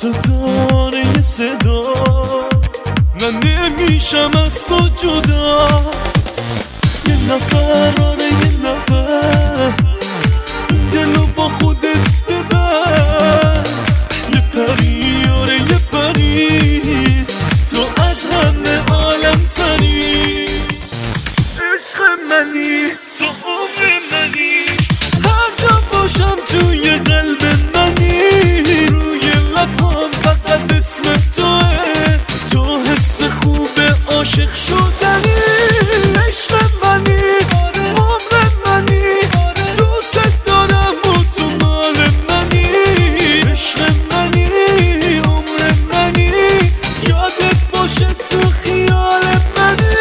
ستاره یه صدا، من نمیشم از تو جدا. یه نفر آره یه نفر، دلو با خودت ببر. یه پری آره یه پری، تو از همه عالم سری. عشق منی تو عمر منی، هر جا باشم توی قلب منی. روی لبام فقط اسم توه، تو حس خوب عاشق شدنی. عشق منی عمر منی، دوست دارم و تو مال منی. عشق منی عمر منی، یادت باشه تو خیال منی.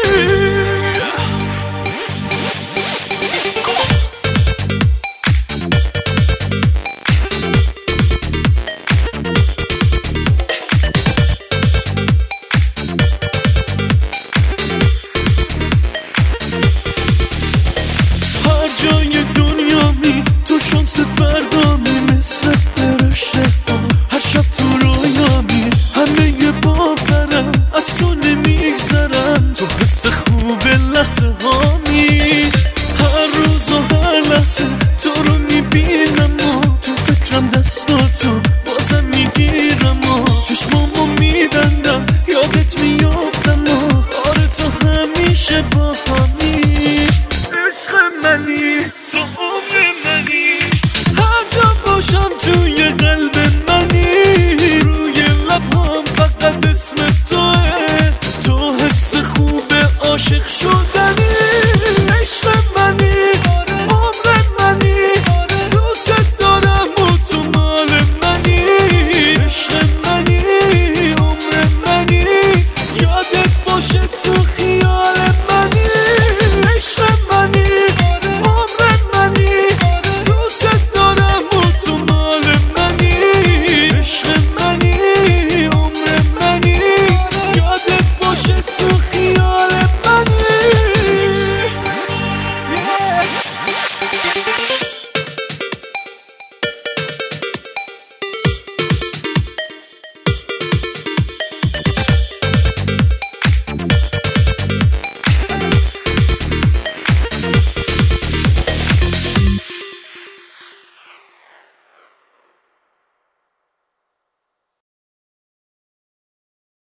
جای دنیا می تو شانس فردا می، مثل فرشته ها هر شب تو رویا می. همه یه باورم از تو نمیگذرم، تو حس خوب لحظه ها می. هر روز و هر لحظه تو رو میبینم و تو فکرم دستاتو بازم میگیرم و چشمامو میبندم یادت میافتم و آره تو همیشه با همی. عشق منی تو عمر منی، هر جا باشم توی قلب منی. روی لبام فقط اسم توه، تو حس خوب عاشق شد